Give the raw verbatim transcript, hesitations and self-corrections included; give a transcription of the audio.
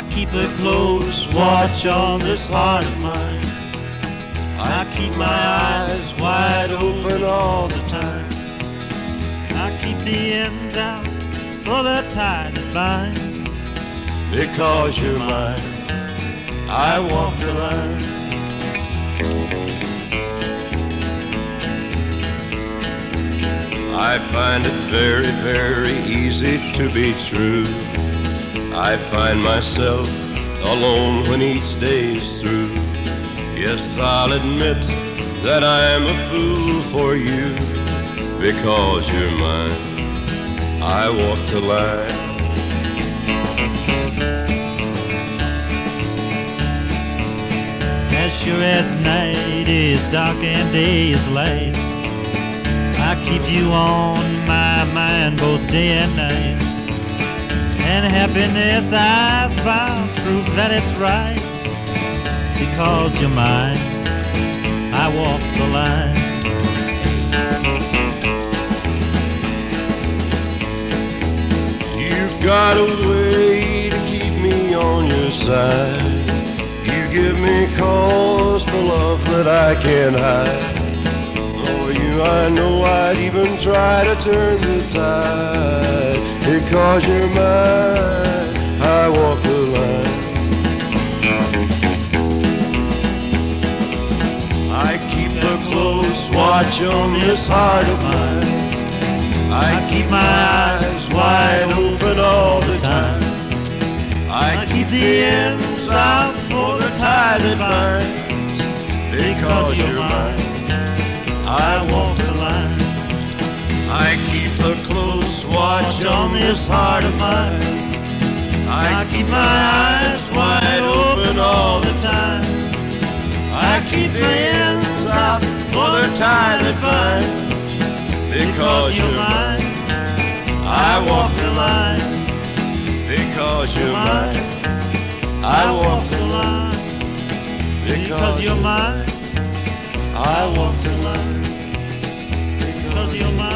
keep a close watch on this heart of mine. I keep my eyes wide open all the time. I keep the ends out for the tie that binds. Because you're mine, I walk the line. I find it very, very easy to be true. I find myself alone when each day's through. Yes, I'll admit that I'm a fool for you. Because you're mine, I walk the line. As sure as night is dark and day is light, I keep you on my mind both day and night. And happiness I found proof that it's right. Because you're mine, I walk the line. You've got a way to keep me on your side. You give me cause for love that I can't hide. For you I know I'd even try to turn the tide. Because you're mine, I walk the line. I keep a close watch on this heart of mine. I keep my eyes wide open all the time. I keep the ends out for the tie that binds. Because you're mine, I walk the line. I keep a close watch on this heart of mine. I keep my eyes wide open all the time. I keep the ends out for the tie that binds. Because you're mine, I walk the line. Because you're mine, I walk the line. Because you're mine, I walk the line. Because you're mine.